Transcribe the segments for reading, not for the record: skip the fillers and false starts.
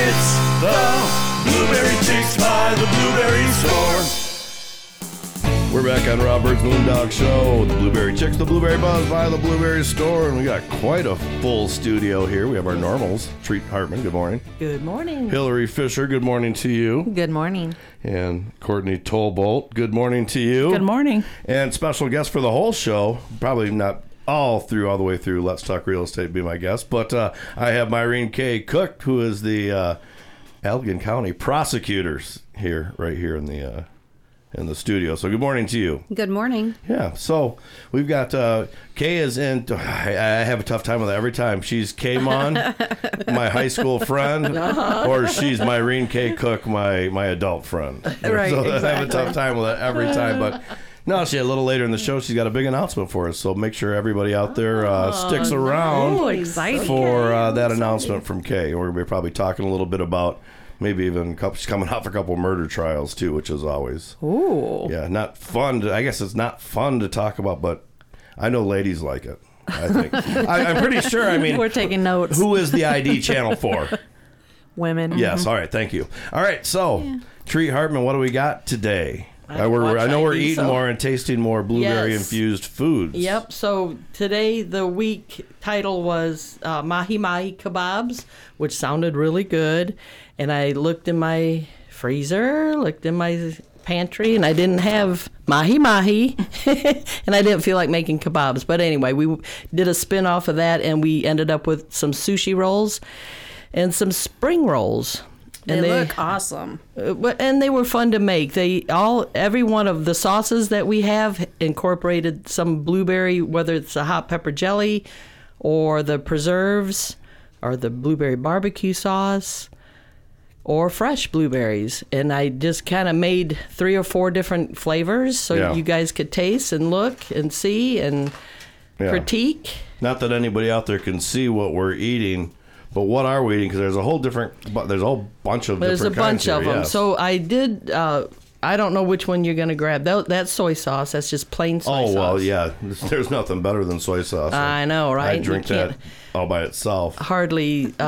It's the Blueberry Chicks by the Blueberry Store. We're back on Rob Bird's Moondog Show. The Blueberry Chicks, the Blueberry Buzz by the Blueberry Store. And we got quite a full studio here. We have our normals. Treat Hartman, good morning. Good morning. Hillary Fisher, good morning to you. Good morning. And Courtney Tolbolt, good morning to you. Good morning. And special guest for the whole show, probably not all the way through Let's Talk Real Estate, be my guest. But I have Myrene K. Cook, who is the Allegan County prosecutors right here in the studio. So good morning to you. Good morning. Yeah, so we've got Kay is in. I have a tough time with that every time. She's K-Mon, my high school friend, or she's Myrene K. Cook, my adult friend. Right, so exactly. I have a tough time with that every time. But no, a little later in the show, she's got a big announcement for us. So make sure everybody out there sticks around exciting. for that announcement from Kay. We're going to be probably talking a little bit about maybe even she's coming off a couple murder trials too, which is always not fun. I guess it's not fun to talk about, but I know ladies like it. I think I'm pretty sure. I mean, We're taking notes. Who is the ID channel for? Women. Yes. All right. Thank you. All right. So, Treat Hartman, what do we got today? I know we're eating more and tasting more blueberry infused foods. Yep. So today the week title was Mahi Mahi Kebabs, which sounded really good. And I looked in my freezer, looked in my pantry, and I didn't have Mahi Mahi. And I didn't feel like making kebabs. But anyway, we did a spin off of that, and we ended up with some sushi rolls and some spring rolls. They look awesome. And they were fun to make. Every one of the sauces that we have incorporated some blueberry, whether it's a hot pepper jelly or the preserves or the blueberry barbecue sauce or fresh blueberries. And I just kind of made 3 or 4 different flavors so you guys could taste and look and see and critique. Not that anybody out there can see what we're eating. But what are we eating? Because there's a whole bunch of There's different kinds. There's a bunch of them. Yes. So I did. I don't know which one you're going to grab. That's soy sauce. That's just plain soy sauce. Oh well, yeah. There's nothing better than soy sauce. I know, right? I drink that all by itself. Hardly eat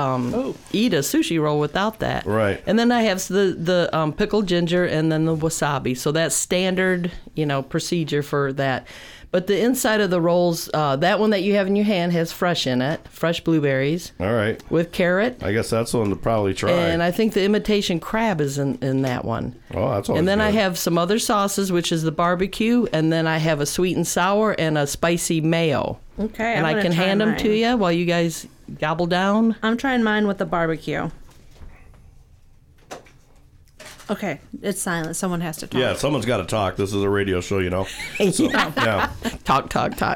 a sushi roll without that. Right. And then I have the pickled ginger and then the wasabi. So that's standard, procedure for that. But the inside of the rolls, that one that you have in your hand has fresh in it, fresh blueberries. All right. With carrot. I guess that's the one to probably try. And I think the imitation crab is in that one. Oh, that's always And then good. I have some other sauces, which is the barbecue, and then I have a sweet and sour and a spicy mayo. Okay. And I can hand them to you while you guys gobble down. I'm trying mine with the barbecue. Okay, it's silent. Someone has to talk. Yeah, someone's got to talk. This is a radio show, So, yeah. Talk.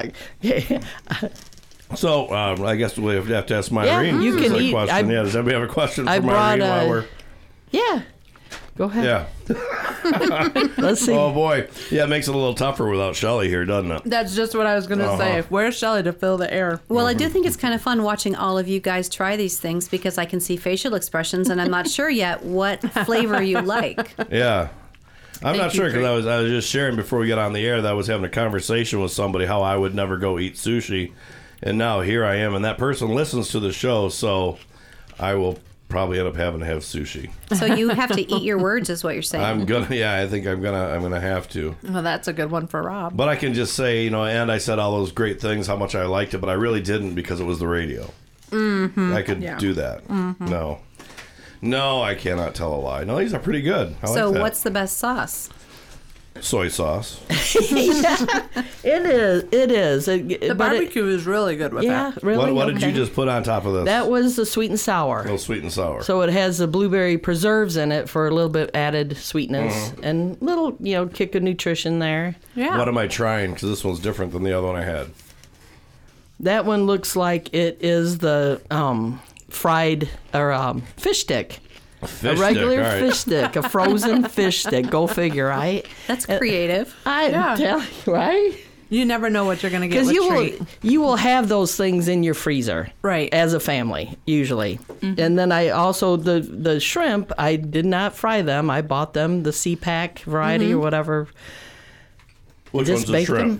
So, I guess we have to ask Myrene. you can eat. Question. Does anybody have a question for Myrene while we're... Yeah. Go ahead. Yeah. Let's see. Oh, boy. Yeah, it makes it a little tougher without Shelly here, doesn't it? That's just what I was going to say. Where's Shelly to fill the air? Well, I do think it's kind of fun watching all of you guys try these things because I can see facial expressions and I'm not sure yet what flavor you like. Yeah. I'm not sure because I was just sharing before we got on the air that I was having a conversation with somebody how I would never go eat sushi. And now here I am, and that person listens to the show, so I will probably end up having to have sushi. So you have to eat your words is what you're saying. I think I'm gonna have to. Well, that's a good one for Rob. But I can just say, and I said all those great things, how much I liked it, but I really didn't because it was the radio. Mm-hmm. I could do that. Mm-hmm. No, I cannot tell a lie. No, these are pretty good. I so like that. What's the best sauce? Soy sauce. It is. The barbecue is really good with that. Yeah, really. What did you just put on top of this? That was the sweet and sour. A little sweet and sour. So it has the blueberry preserves in it for a little bit added sweetness and little, kick of nutrition there. Yeah. What am I trying? Because this one's different than the other one I had. That one looks like it is the fried or fish stick. A regular fish stick, a frozen fish stick. Go figure, right? That's creative. I tell you, right? You never know what you're going to get with treat. You will have those things in your freezer, right? As a family, usually. Mm-hmm. And then I also the shrimp. I did not fry them. I bought them the C-Pack variety or whatever. Which one's the shrimp?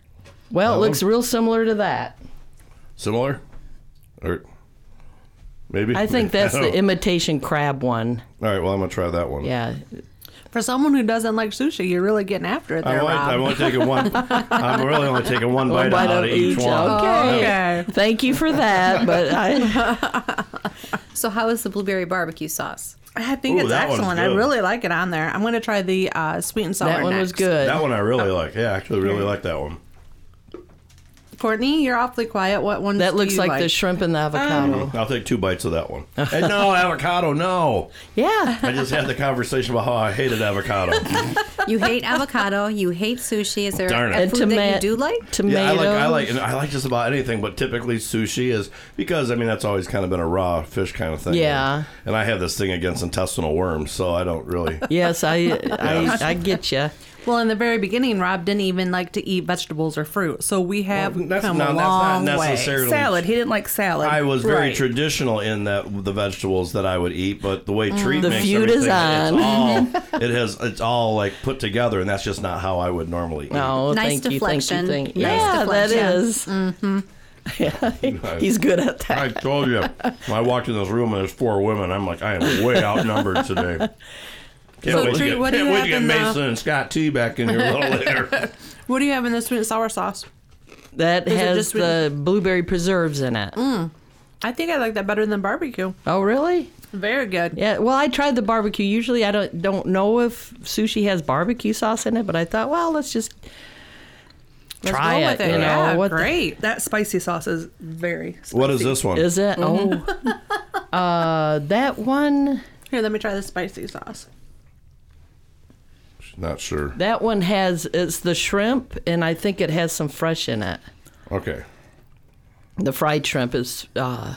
Well, it looks real similar to that. Similar? Or Maybe. I think that's the imitation crab one. All right, well, I'm going to try that one. Yeah. For someone who doesn't like sushi, you're really getting after it there, Rob. I'm only taking one. I'm really only taking one bite out of each one. Okay. Thank you for that. But So how is the blueberry barbecue sauce? I think it's excellent. I really like it on there. I'm going to try the sweet and sour that one next. was good. That one I really like. Yeah, I actually really like that one. Courtney, you're awfully quiet. What one? That looks like the shrimp and the avocado. I'll take 2 bites of that one. Hey, no, avocado, no. Yeah. I just had the conversation about how I hated avocado. You hate avocado. You hate sushi. Is there Darn a it. food that you do like? Tomatoes. Yeah, I like just about anything, but typically sushi is because that's always kind of been a raw fish kind of thing. Yeah. And I have this thing against intestinal worms, so I don't really. Yes, I get you. Well, in the very beginning, Rob didn't even like to eat vegetables or fruit, so we have come a long that's not way. necessarily Salad. He didn't like salad. I was very Right. traditional in that the vegetables that I would eat, but the way Treat The makes feud is everything, it's all like put together, and that's just not how I would normally eat. No, Nice thank you. deflection. Thank you. Nice Yeah, that deflection. is. Yeah, he's good at that. I told you, when I walked in this room and there's 4 women, I'm like, I am way outnumbered today. Can't wait Treat, what do you to have get in Mason and Scott T back in here a little later. What do you have in the sweet and sour sauce? That Is it has just the blueberry preserves in it. I think I like that better than barbecue. Oh, really? Very good. Yeah. Well, I tried the barbecue. Usually, I don't know if sushi has barbecue sauce in it, but I thought, well, let's just try go it. with it. You know, Yeah, what Great. That spicy sauce is very spicy. What is this one? is it? Oh, that one. Here, let me try the spicy sauce. Not sure. That one it's the shrimp, and I think it has some fresh in it. Okay. The fried shrimp is. That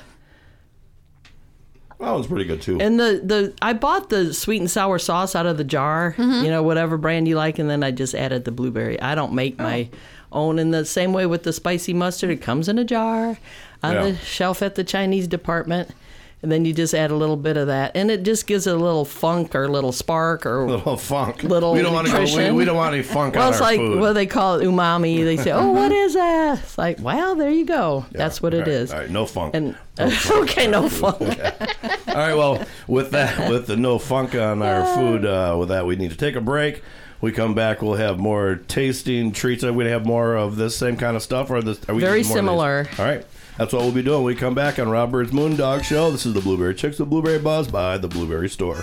one's pretty good too. And I bought the sweet and sour sauce out of the jar, whatever brand you like, and then I just added the blueberry. I don't make my own in the same way with the spicy mustard. It comes in a jar on the shelf at the Chinese department, and then you just add a little bit of that, and it just gives it a little funk or a little spark or a little funk. Little we don't want nutrition. we don't want any funk well, on it's our like food. what they call it, umami. They say, "Oh, what is that?" It's like, well, there you go. That's what it is. All right, no funk. And okay, no funk. All right, well, with the no funk on our food, with that, we need to take a break. We come back, we'll have more tasting treats. Are we going to have more of this same kind of stuff? Or are we Very just more of similar. these? All right. That's what we'll be doing when we come back on Rob Bird's Moondog Show. This is the Blueberry Chicks, the Blueberry Buzz by the Blueberry Store.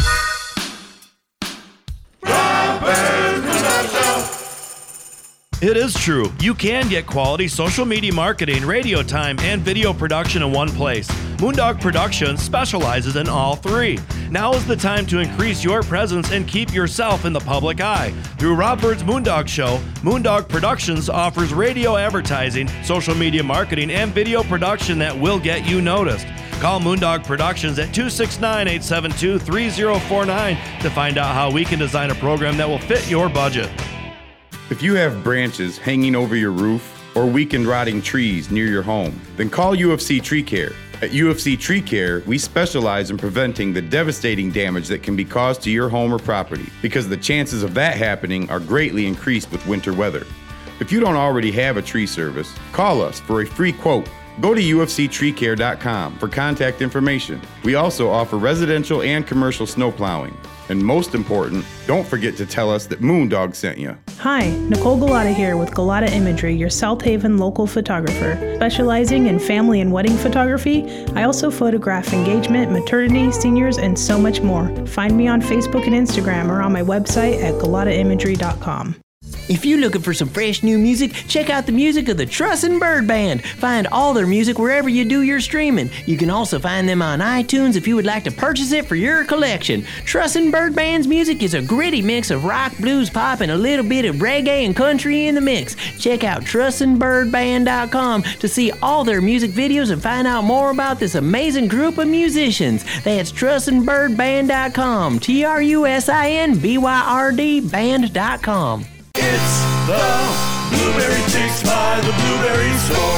It is true. You can get quality social media marketing, radio time, and video production in one place. Moondog Productions specializes in all 3. Now is the time to increase your presence and keep yourself in the public eye. Through Rob Bird's Moondog Show, Moondog Productions offers radio advertising, social media marketing, and video production that will get you noticed. Call Moondog Productions at 269-872-3049 to find out how we can design a program that will fit your budget. If you have branches hanging over your roof or weakened rotting trees near your home, then call UFC Tree Care. At UFC Tree Care, we specialize in preventing the devastating damage that can be caused to your home or property, because the chances of that happening are greatly increased with winter weather. If you don't already have a tree service, call us for a free quote. Go to ufctreecare.com for contact information. We also offer residential and commercial snow plowing. And most important, don't forget to tell us that Moondog sent you. Hi, Nicole Galata here with Galata Imagery, your South Haven local photographer. Specializing in family and wedding photography, I also photograph engagement, maternity, seniors, and so much more. Find me on Facebook and Instagram or on my website at galataimagery.com. If you're looking for some fresh new music, check out the music of the Trussin' Bird Band. Find all their music wherever you do your streaming. You can also find them on iTunes if you would like to purchase it for your collection. Trussin' Bird Band's music is a gritty mix of rock, blues, pop, and a little bit of reggae and country in the mix. Check out Trussin'BirdBand.com to see all their music videos and find out more about this amazing group of musicians. That's Trussin'BirdBand.com. TRUSINBYRD Band.com. It's the Blueberry Chicks by the Blueberry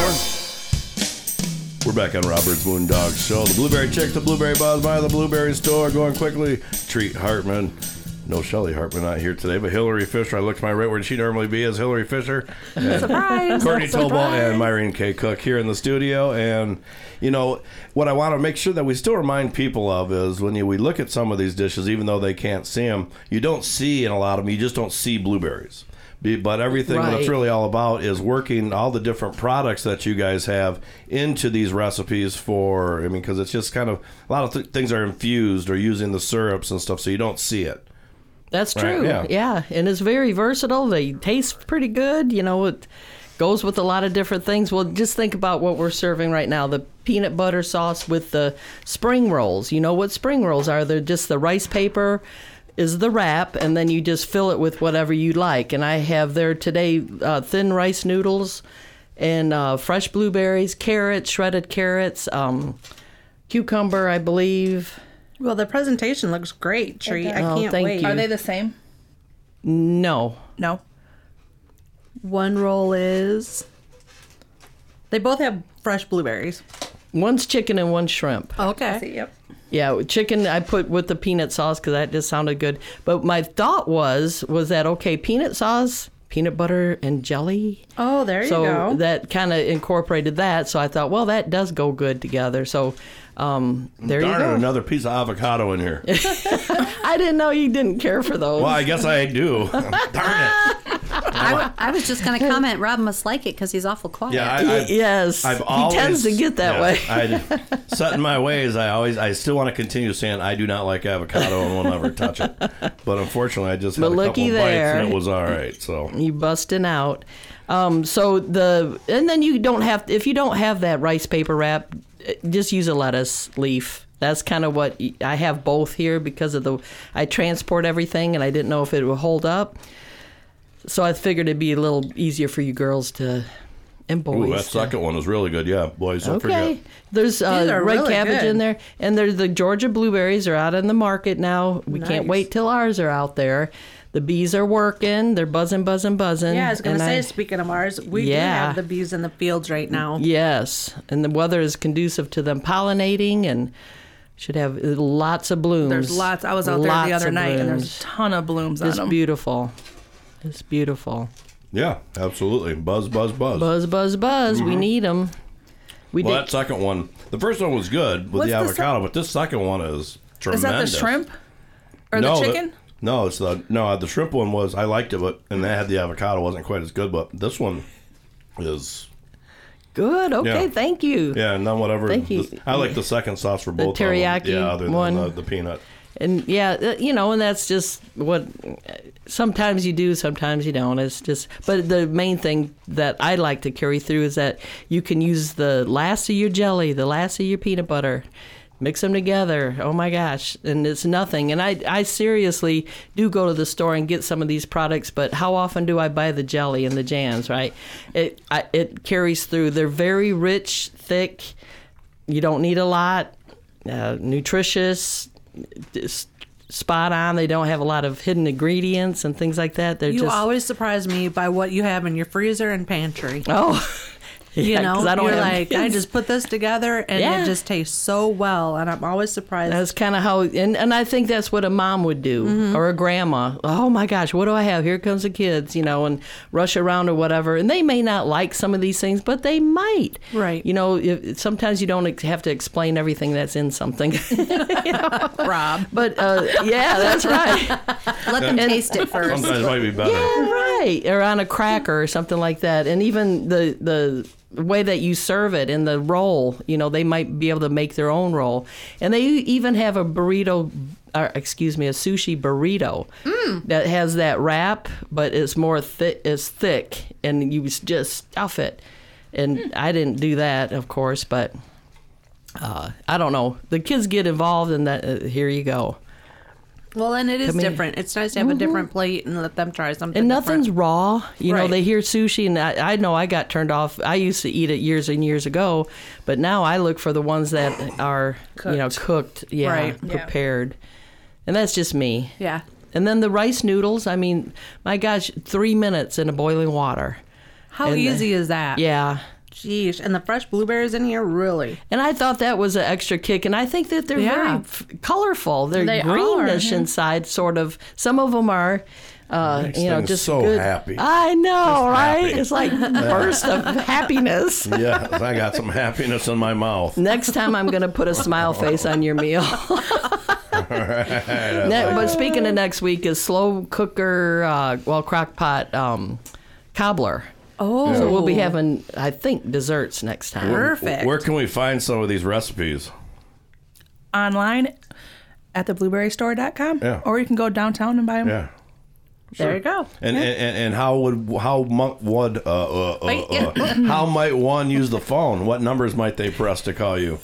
Store. We're back on Robert's Moondog Show. The Blueberry Chicks, the Blueberry Buzz by the Blueberry Store. Going quickly, Treat Hartman. No Shelley Hartman not here today, but Hillary Fisher. I looked to my right where she normally be as Hillary Fisher. Surprise! Courtney Tobal and Myrene K. Cook here in the studio. And, you know, what I want to make sure that we still remind people of is when we look at some of these dishes, even though they can't see them, you don't see in a lot of them, you just don't see blueberries. But everything that it's really all about is working all the different products that you guys have into these recipes because it's just kind of, a lot of things are infused or using the syrups and stuff, so you don't see it. That's true. Right? Yeah. And it's very versatile. They taste pretty good. You know, it goes with a lot of different things. Well, just think about what we're serving right now. The peanut butter sauce with the spring rolls. You know what spring rolls are? They're just the rice paper is the wrap, and then you just fill it with whatever you like. And I have there today thin rice noodles and fresh blueberries, carrots, shredded carrots, cucumber, I believe. Well, the presentation looks great, Tree. I can't thank wait. you. Are they the same? No. No. One roll is. They both have fresh blueberries. One's chicken and one's shrimp. Okay. See, yep. Yeah, chicken I put with the peanut sauce because that just sounded good. But my thought was that, okay, peanut sauce, peanut butter, and jelly. Oh, there you go. So that kind of incorporated that. So I thought, well, that does go good together. So there you go. Another piece of avocado in here. I didn't know you didn't care for those. Well, I guess I do. Darn it. I was just going to comment, Rob must like it because he's awful quiet. Yeah, yes. I've always, he tends to get that way. Set in my ways, I still want to continue saying I do not like avocado and will never touch it. But unfortunately, I just had a couple of bites and it was all right. So you busting out. And then you don't have, if you don't have that rice paper wrap, just use a lettuce leaf. That's kind of what I have both here because of I transport everything and I didn't know if it would hold up. So I figured it'd be a little easier for you girls and boys. Ooh, that second one was really good. Yeah, boys, don't forget. There's are red really cabbage good. in there. And there's the Georgia blueberries are out in the market now. We can't wait till ours are out there. The bees are working. They're buzzing. Yeah, I was going to say, speaking of ours, we do have the bees in the fields right now. Yes, and the weather is conducive to them pollinating and should have lots of blooms. There's lots. I was out there the other night, and there's a ton of blooms on them. It's beautiful. It's beautiful. Yeah, absolutely. Buzz, buzz, buzz. Buzz, buzz, buzz. We need them. That second one, the first one was good with the avocado, but this second one is tremendous. Is that the shrimp? Or the chicken? No, it's the shrimp one was, I liked it, and that had the avocado, wasn't quite as good, but this one is good. Okay, thank you. Yeah, and then whatever. Thank you. I like the second sauce for both the teriyaki of them. Yeah, other than the peanut. And and that's just what sometimes you do, sometimes you don't. It's just, but the main thing that I like to carry through is that you can use the last of your jelly, the last of your peanut butter, mix them together. Oh my gosh. And it's nothing. And I seriously do go to the store and get some of these products, but how often do I buy the jelly and the jams, right? It carries through. They're very rich, thick. You don't need a lot. Nutritious. Spot on. They don't have a lot of hidden ingredients and things like that. You always surprise me by what you have in your freezer and pantry. Oh, you know, you're like, I just put this together and it just tastes so well, and I'm always surprised. That's kind of how, and I think that's what a mom would do, or a grandma. Oh my gosh, what do I have? Here comes the kids, and rush around or whatever. And they may not like some of these things, but they might. Right. Sometimes you don't have to explain everything that's in something. Rob. But yeah, that's right. Let them taste it first. Sometimes it might be better. Yeah, right. Or on a cracker or something like that. And even the way that you serve it in the roll, they might be able to make their own roll. And they even have a sushi burrito that has that wrap, but it's more thick, and you just stuff it. And I didn't do that, of course, but I don't know. The kids get involved in that. Here you go. Well, and it is different. It's nice to have a different plate and let them try something and nothing's different. raw. They hear sushi, and I know I got turned off. I used to eat it years and years ago, but now I look for the ones that are, cooked, prepared. And that's just me. Yeah. And then the rice noodles, I mean, my gosh, 3 minutes in a boiling water. How easy is that? Yeah. Geesh, and the fresh blueberries in here, really. And I thought that was an extra kick, and I think that they're very colorful. They're greenish inside, sort of. Some of them are, just so good. Happy. I know, just right? happy. It's like a burst of happiness. Yeah, I got some happiness in my mouth. Next time, I'm going to put a smile face on your meal. But speaking of next week is slow cooker, crock pot cobbler. Oh. So we'll be having, I think, desserts next time. Perfect. Where can we find some of these recipes? Online at theblueberrystore.com. Yeah. Or you can go downtown and buy them. Yeah. There you go. And how might one use the phone? What numbers might they press to call you?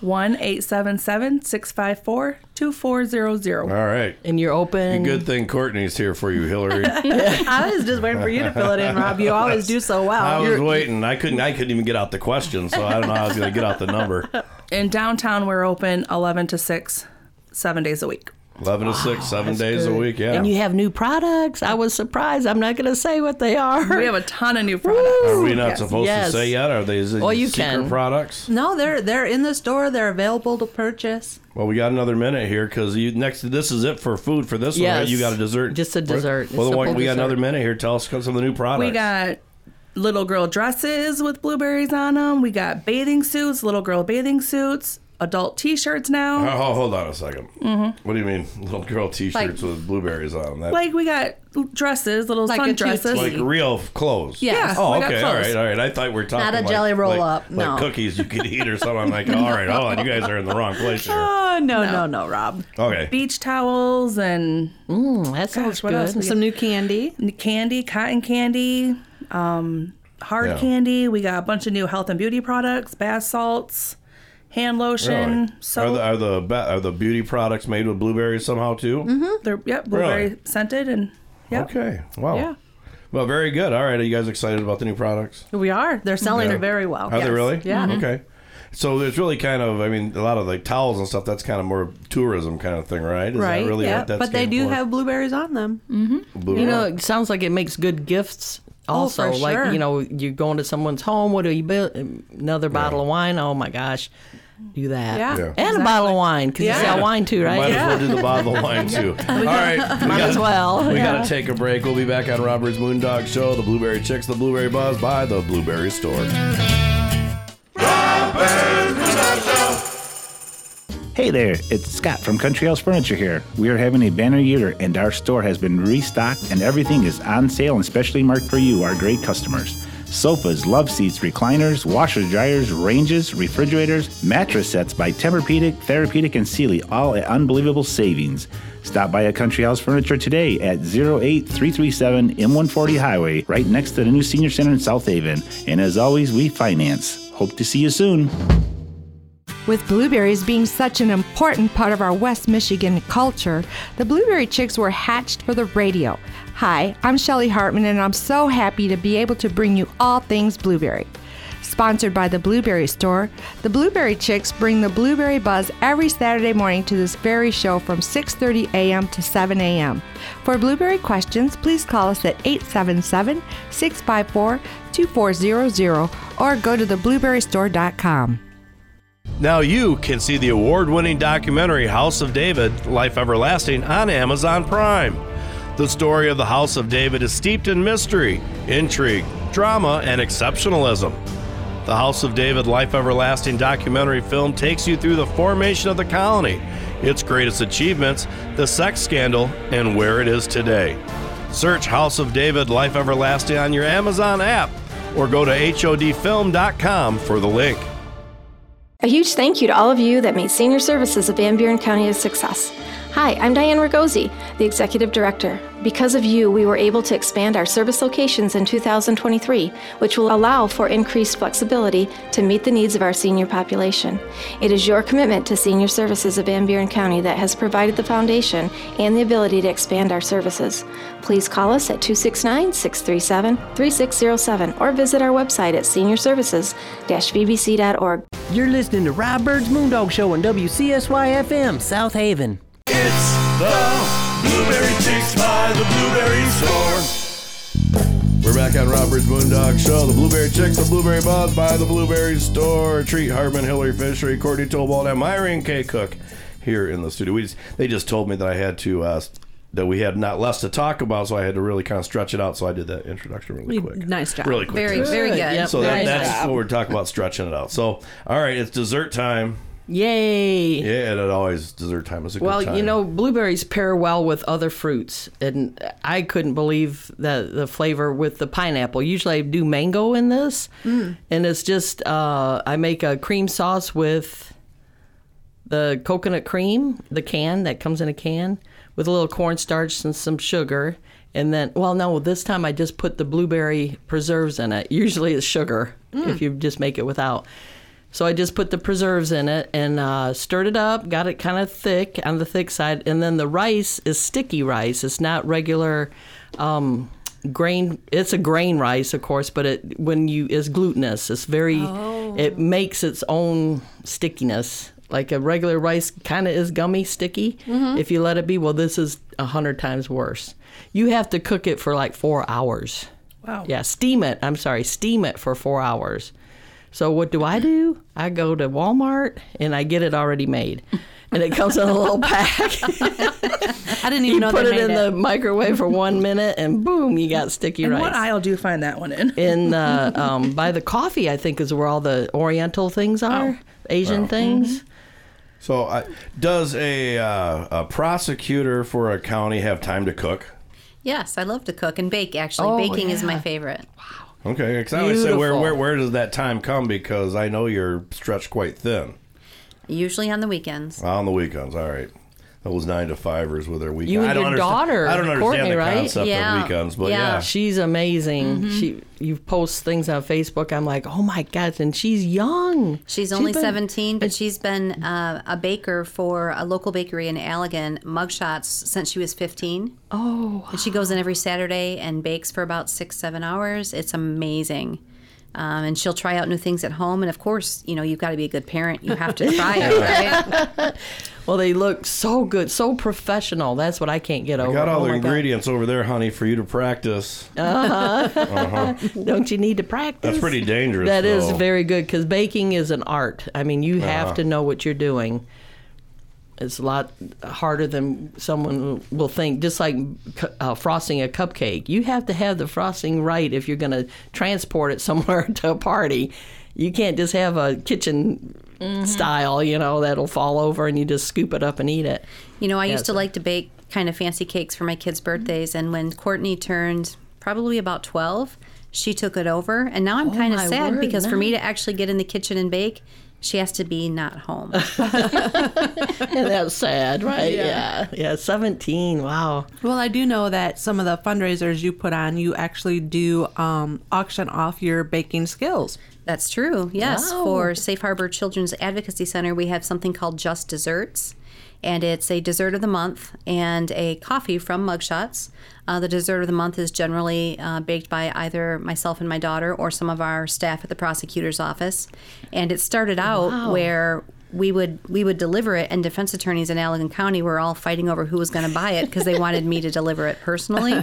1-877-654-2400. All right. And you're open. Good thing Courtney's here for you, Hillary. I was just waiting for you to fill it in, Rob. You always do so well. I was waiting. I couldn't even get out the question, so I don't know how I was going to get out the number. In downtown, we're open 11 to 6, 7 days a week. 11 to 6, 7 days a week, yeah. And you have new products. I was surprised. I'm not going to say what they are. We have a ton of new products. Are we not supposed to say yet? Are they you secret can. products? No, they're in the store. They're available to purchase. Well, we got another minute here because this is it for food for this one, right? You got a dessert. Just a dessert. Well, we got another minute here. Tell us some of the new products. We got little girl dresses with blueberries on them. We got bathing suits, little girl bathing suits. Adult T-shirts now. Oh, hold on a second. Mm-hmm. What do you mean, little girl T-shirts with blueberries on them? Like we got dresses, little Like sun a dresses. Like real clothes. Yeah. Oh, we got okay. clothes. All right. I thought we were talking Not a like, jelly roll up. like No. cookies you could eat or something. I'm like, all right, hold on. You guys are in the wrong place here. Oh, no, Rob. Okay. Beach towels and That sounds what else? good. Some new candy. Candy, cotton candy, hard candy. We got a bunch of new health and beauty products, bath salts, hand lotion. Really? Soap. Are the beauty products made with blueberries somehow too? Mm-hmm. They're blueberry scented and Okay. Wow. Yeah. Well, very good. All right. Are you guys excited about the new products? We are. They're selling very well. Are they really? Yeah. Okay. So it's really kind of, a lot of like towels and stuff, that's kind of more tourism kind of thing, right? Is Right. that really yeah. what that's But they do getting for? have blueberries on them. Blueberry. It sounds like it makes good gifts. Also, for sure. you're going to someone's home. What do you build? Another bottle of wine. Oh my gosh, do that. Yeah. And a bottle of wine because you sell wine too, right? Might as well do the bottle of wine too. All right. Might as well. We got to take a break. We'll be back on Robert's Moondog Show, the Blueberry Chicks, the Blueberry Buzz by the Blueberry Store. Hey there, it's Scott from Country House Furniture here. We are having a banner year and our store has been restocked and everything is on sale and specially marked for you, our great customers. Sofas, love seats, recliners, washers, dryers, ranges, refrigerators, mattress sets by Tempur-Pedic, Therapeutic, and Sealy, all at unbelievable savings. Stop by a Country House Furniture today at 08337 M140 Highway, right next to the new Senior Center in South Haven. And as always, we finance. Hope to see you soon. With blueberries being such an important part of our West Michigan culture, the Blueberry Chicks were hatched for the radio. Hi, I'm Shelly Hartman, and I'm so happy to be able to bring you all things blueberry. Sponsored by the Blueberry Store, the Blueberry Chicks bring the Blueberry Buzz every Saturday morning to this very show from 6:30 a.m. to 7 a.m. For blueberry questions, please call us at 877-654-2400 or go to theblueberrystore.com. Now you can see the award-winning documentary House of David, Life Everlasting on Amazon Prime. The story of the House of David is steeped in mystery, intrigue, drama, and exceptionalism. The House of David, Life Everlasting documentary film takes you through the formation of the colony, its greatest achievements, the sex scandal, and where it is today. Search House of David, Life Everlasting on your Amazon app or go to HODfilm.com for the link. A huge thank you to all of you that made Senior Services of Van Buren County a success. Hi, I'm Diane Ragosi, the Executive Director. Because of you, we were able to expand our service locations in 2023, which will allow for increased flexibility to meet the needs of our senior population. It is your commitment to Senior Services of Van Buren County that has provided the foundation and the ability to expand our services. Please call us at 269-637-3607 or visit our website at seniorservices-vbc.org. You're listening to Rob Bird's Moondog Show on WCSY-FM, South Haven. It's the Blueberry Chicks by the Blueberry Store. We're back on Robert's Moondog Show. The Blueberry Chicks, the Blueberry Buzz by the Blueberry Store. Treat Hartman, Hillary Fishery, Courtney Tobald, and Myrene K. Cook here in the studio. They just told me that I had to, that we had not less to talk about, so I had to really kind of stretch it out. So I did that introduction really quick. Nice job. Really quick. Very, very good. Yep. So that's what we're talking about, stretching it out. So, all right, it's dessert time. Yay! Yeah, and it always dessert time is a good time. Well, you know, blueberries pair well with other fruits, and I couldn't believe the flavor with the pineapple. Usually I do mango in this, and it's just I make a cream sauce with the coconut cream, the can that comes in a can, with a little cornstarch and some sugar. And then, well, no, this time I just put the blueberry preserves in it. Usually it's sugar if you just make it without. So I just put the preserves in it and stirred it up, got it kind of thick, on the thick side. And then the rice is sticky rice. It's not regular grain. It's a grain rice, of course, but it's glutinous. It's very, it makes its own stickiness. Like a regular rice kind of is gummy, sticky. If you let it be, well, this is 100 times worse. You have to cook it for like 4 hours. Wow. Yeah, steam it for 4 hours. So what do? I go to Walmart and I get it already made. And it comes in a little pack. I didn't even know they made it. You put it in the microwave for 1 minute and boom, you got sticky rice. And what aisle do you find that one in? In by the coffee, I think, is where all the Oriental things are, Asian things. So does a prosecutor for a county have time to cook? Yes, I love to cook and bake, actually. Baking is my favorite. Wow. Okay, because I always say, where does that time come? Because I know you're stretched quite thin. Usually on the weekends. On the weekends, all right. Those 9-to-5ers with their weekends. You and your daughter, I don't understand Courtney, the right? concept of weekends, but yeah. She's amazing. You post things on Facebook. I'm like, oh my God, and she's young. She's only 17, but she's been a baker for a local bakery in Allegan, Mugshots, since she was 15. Oh. And she goes in every Saturday and bakes for about 6-7 hours. It's amazing. And she'll try out new things at home. And of course, you've got to be a good parent. You have to try it, right? Well, they look so good, so professional. That's what I can't get over. I got all the ingredients over there, honey, for you to practice. Don't you need to practice? That's pretty dangerous. That is very good because baking is an art. I mean, you have to know what you're doing. It's a lot harder than someone will think. Just like frosting a cupcake. You have to have the frosting right if you're going to transport it somewhere to a party. You can't just have a kitchen style, that'll fall over and you just scoop it up and eat it. I used to like to bake kind of fancy cakes for my kids' birthdays. And when Courtney turned probably about 12, she took it over. And now I'm kind of sad because for me to actually get in the kitchen and bake, she has to be not home. And that's sad, right? Yeah, 17. Wow. Well, I do know that some of the fundraisers you put on, you actually do auction off your baking skills. That's true, yes. Wow. For Safe Harbor Children's Advocacy Center, we have something called Just Desserts. And it's a dessert of the month and a coffee from Mugshots. The dessert of the month is generally baked by either myself and my daughter or some of our staff at the prosecutor's office. And it started out where we would deliver it, and defense attorneys in Allegan County were all fighting over who was going to buy it because they wanted me to deliver it personally.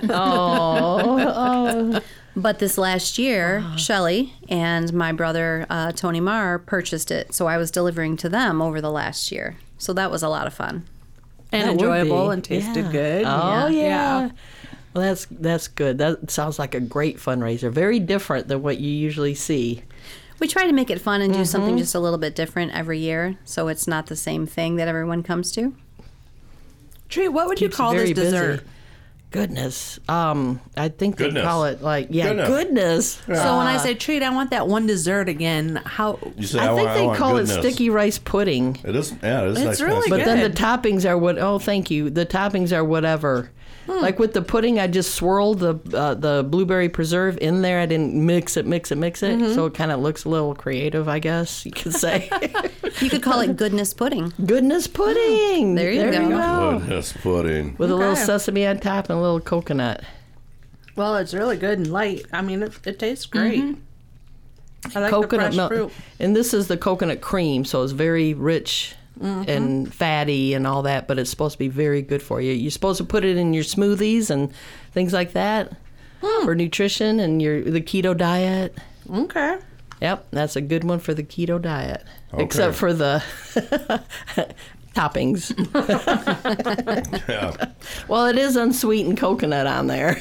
But this last year, Shelley and my brother Tony Marr purchased it, so I was delivering to them over the last year. So that was a lot of fun. And enjoyable and tasted good. Oh, yeah. Well, that's good. That sounds like a great fundraiser. Very different than what you usually see. We try to make it fun and do something just a little bit different every year, so it's not the same thing that everyone comes to. Tree, what would you call this dessert? Busy. Goodness. I think they call it goodness. So when I say treat, I want that one dessert again. How? You say, I think they call goodness. it sticky rice pudding. It is. Yeah, it is. It's really good. But then the toppings are what? Oh, thank you. The toppings are whatever. Like with the pudding, I just swirled the blueberry preserve in there. I didn't mix it, so it kind of looks a little creative, I guess you could say. You could call it goodness pudding. Goodness pudding. There you go. Goodness pudding. With a little sesame on top and a little coconut. Well, it's really good and light. I mean, it tastes great. I like coconut the fresh milk. fruit. And this is the coconut cream, so it's very rich and fatty and all that, but it's supposed to be very good for you. You're supposed to put it in your smoothies and things like that. for nutrition and the keto diet. Okay. Yep, that's a good one for the keto diet. Okay. Except for the toppings. Yeah. Well, it is unsweetened coconut on there.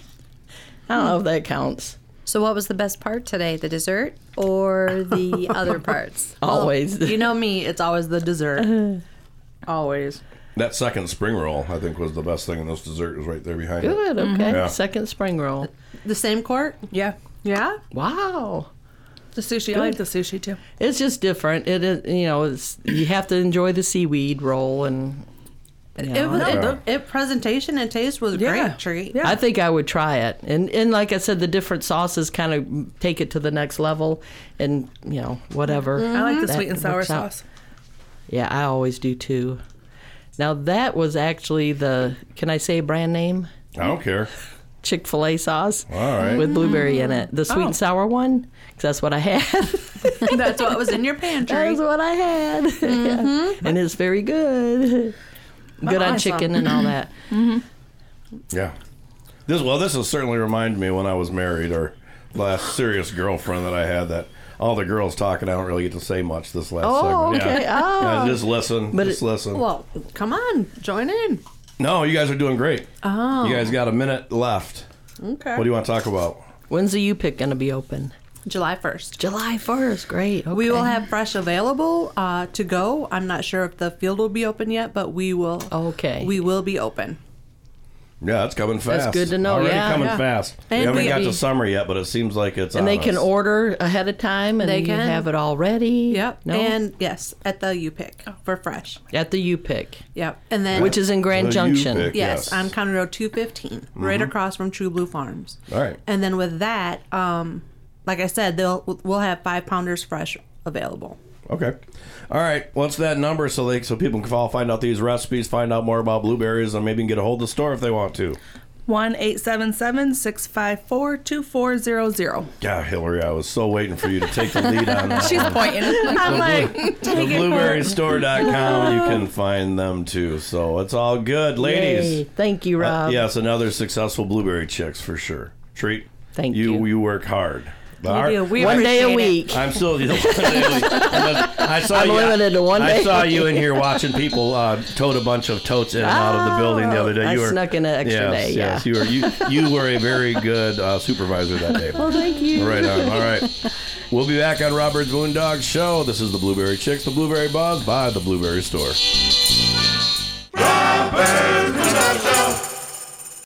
I don't know if that counts. So what was the best part today, the dessert or the other parts? Always. You know me, it's always the dessert. Always. That second spring roll, I think, was the best thing in this dessert. Was right there behind it. Good, okay. Yeah. Second spring roll. The same court? Yeah. Yeah? Wow. The sushi. I like the sushi too. It's just different. It is, you have to enjoy the seaweed roll and. Presentation and taste was a great treat. I think I would try it, and like I said, the different sauces kind of take it to the next level, and whatever. I like the that sweet and sour works out. sauce. Yeah, I always do too. Now that was actually can I say brand name? I don't care. Chick-fil-A sauce. All right. With blueberry in it. The sweet and sour one, because that's what I had. That's what was in your pantry. That's what I had. Yeah. And it's very good. Good on chicken and all that. Yeah. This has certainly reminded me when I was married, or last serious girlfriend that I had, that all the girls talking, I don't really get to say much this last segment. Okay. Yeah. Oh. Yeah, just listen. Listen. Well, come on, join in. No, you guys are doing great. Oh. You guys got a minute left. Okay. What do you want to talk about? When's the U-Pick going to be open? July 1st. July 1st. Great. Okay. We will have fresh available to go. I'm not sure if the field will be open yet, but we will. Okay. We will be open. Yeah, it's coming fast. That's good to know. Already Yeah. coming fast. And we haven't we- got to summer yet, but it seems like it's And on they can us. order ahead of time, and They you can. have it all ready. Yep. No? And yes, at the U-Pick for fresh. At the U-Pick, Yep. And then which is in Grand The Junction. U-Pick. yes, Yes. on County Road 215, right across from True Blue Farms. All right. And then with that, like I said, we'll have 5-pounders fresh available. Okay. All right. What's that number so people can find out these recipes, find out more about blueberries, and maybe get a hold of the store if they want to? 1-877-654-2400. Yeah, Hillary, I was so waiting for you to take the lead on that. She's one. pointing. I'm like, The blueberrystore.com, you can find them too. So it's all good. Ladies. Yay. Thank you, Rob. Yes, another successful blueberry chicks for sure. Treat. Thank you. You work hard. We One day a appreciate it. week. I'm still. I saw I'm you. limited to one I day. saw you in here watching people tote a bunch of totes in and out of the building the other day. I You were snuck in an extra day, Yes, yeah. you were a very good supervisor that day. Well, thank you. Right on. All right. We'll be back on Robert's Moondog Show. This is the Blueberry Chicks, the Blueberry Buzz by the Blueberry Store.